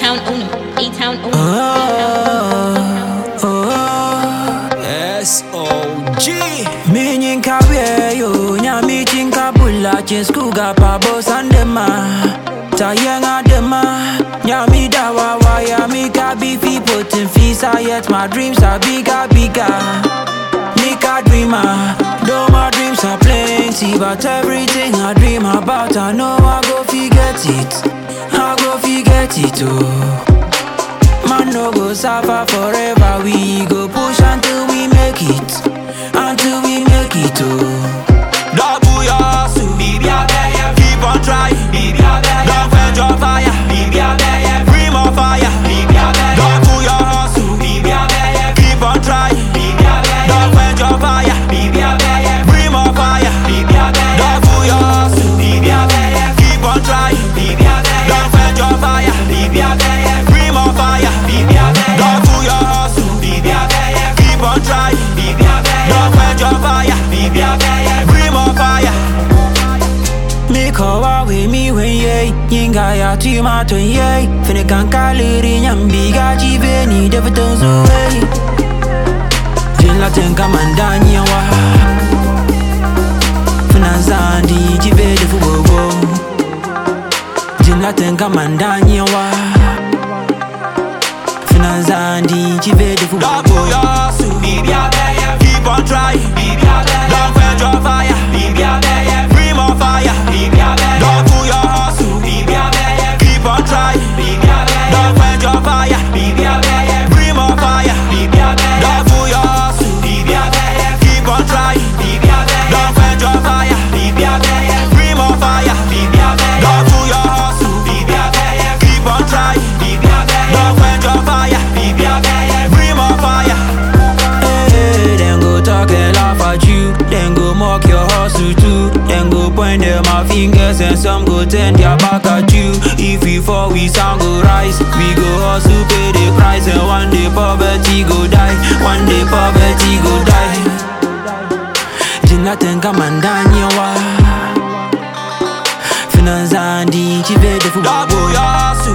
A-Town Uno, A-Town Uno. S-O-G. Meaning career yo, nyami chinka bula chiskuga pabo sandema. Tayanga dema, nyami dawa waya mi kabifi potin fisa yet my dreams are bigger. Nika dreamer, though my dreams are plenty, but everything I dream about I know I go forget it. I go forget it oh. Man no go suffer forever, we go push until we make it, oh. Double your hustle, keep on trying, don't quench your fire, bring more fire. Double your hustle, keep on trying, don't quench your fire, bring more fire. Double your hustle, keep on trying, don't quench your fire, bring more fire. Double your hustle, keep on trying, don't quench your fire, bring more fire. Me kawa we mi when ye yinga ya tu ma to ye fene kan kaliri nyambi ga jive ni de vitonzo we jin la tenka mandanya wa fina zandi jive de fubogo jin la tenka mandanya wa fina zandi jive de fubogo. Double your hustle, keep on trying, don't quench your fire, bring more fire. Double your hustle, keep on trying, don't quench your fire, bring more fire. Double your hustle, keep on trying, don't quench your fire, bring more fire. Double your hustle, keep on trying, don't quench your fire, bring more fire. Then go talk and laugh at you, then go mock your hustle too, then go point them my fingers and some go turn their back at you. If we fall, we sound go rise, we go hustle pay the price, and one day poverty go die, one day poverty go die. Jina tenka mandanya wa finanzandi chive de fubo. Double your hustle,